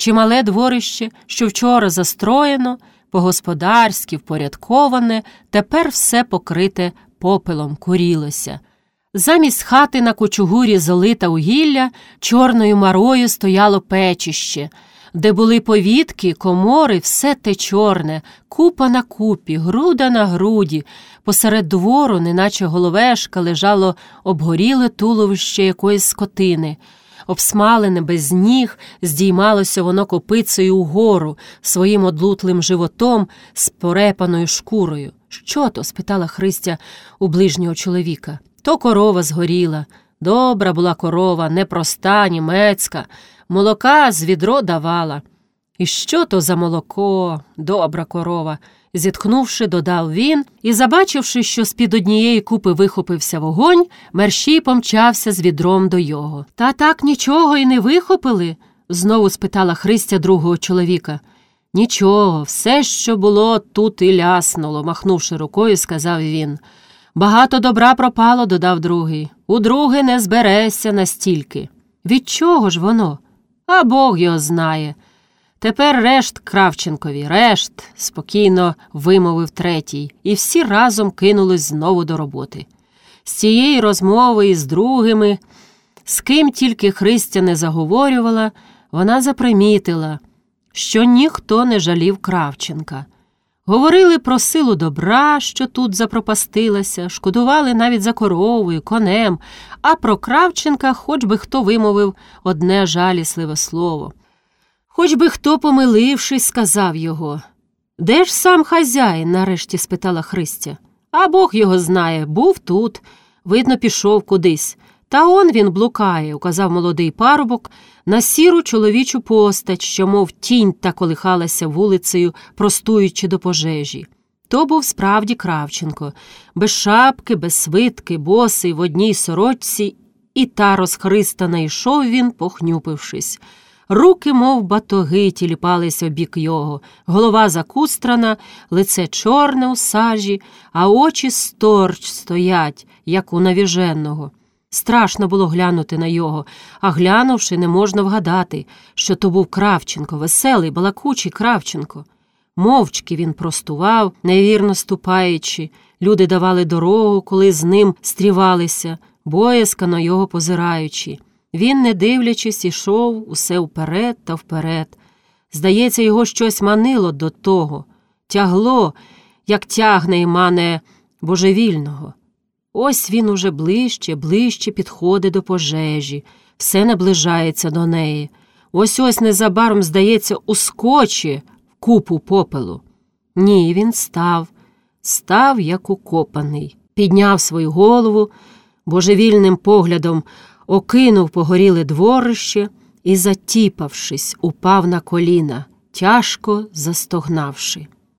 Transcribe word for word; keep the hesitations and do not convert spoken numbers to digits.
Чимале дворище, що вчора застроєно, по-господарськи впорядковане, тепер все покрите попелом курілося. Замість хати на кучугурі золита угілля, чорною марою стояло печище, де були повітки, комори, все те чорне, купа на купі, груда на груді. Посеред двору, неначе головешка, лежало обгоріле туловище якоїсь скотини. Обсмалене без ніг, здіймалося воно копицею угору, своїм одлутлим животом з порепаною шкурою. «Що то?» – спитала Христя у ближнього чоловіка. «То корова згоріла. Добра була корова, непроста, німецька. Молока з відро давала». «І що то за молоко? Добра корова!» – зітхнувши, додав він, і, забачивши, що з-під однієї купи вихопився вогонь, мерщій помчався з відром до його. «Та так нічого й не вихопили?» – знову спитала Христя другого чоловіка. «Нічого, все, що було, тут і ляснуло», – махнувши рукою, сказав він. «Багато добра пропало», – додав другий. «У друге не зберешся настільки». «Від чого ж воно?» «А Бог його знає». «Тепер решт Кравченкові, решт», – спокійно вимовив третій, і всі разом кинулись знову до роботи. З цієї розмови із другими, з ким тільки Христя не заговорювала, вона запримітила, що ніхто не жалів Кравченка. Говорили про силу добра, що тут запропастилася, шкодували навіть за коровою, конем, а про Кравченка хоч би хто вимовив одне жалісливе слово. Хоч би хто, помилившись, сказав його. «Де ж сам хазяїн?» – нарешті спитала Христя. «А Бог його знає, був тут, видно, пішов кудись. Та он він блукає», – указав молодий парубок на сіру чоловічу постать, що мов тінь та колихалася вулицею, простуючи до пожежі. То був справді Кравченко, без шапки, без свитки, босий, в одній сорочці, і та розхристана йшов він, похнюпившись. Руки, мов батоги, тіліпались обік його, голова закустрана, лице чорне у сажі, а очі сторч стоять, як у навіженого. Страшно було глянути на його, а глянувши, не можна вгадати, що то був Кравченко, веселий, балакучий Кравченко. Мовчки він простував, невірно ступаючи, люди давали дорогу, коли з ним стрівалися, боязкано його позираючи. Він, не дивлячись, ішов усе вперед та вперед. Здається, його щось манило до того, тягло, як тягне і мане божевільного. Ось він уже ближче, ближче підходить до пожежі, все наближається до неї. Ось-ось незабаром, здається, ускоче в купу попелу. Ні, він став, став, як укопаний. Підняв свою голову, божевільним поглядом окинув погоріле дворище і, затіпавшись, упав на коліна, тяжко застогнавши.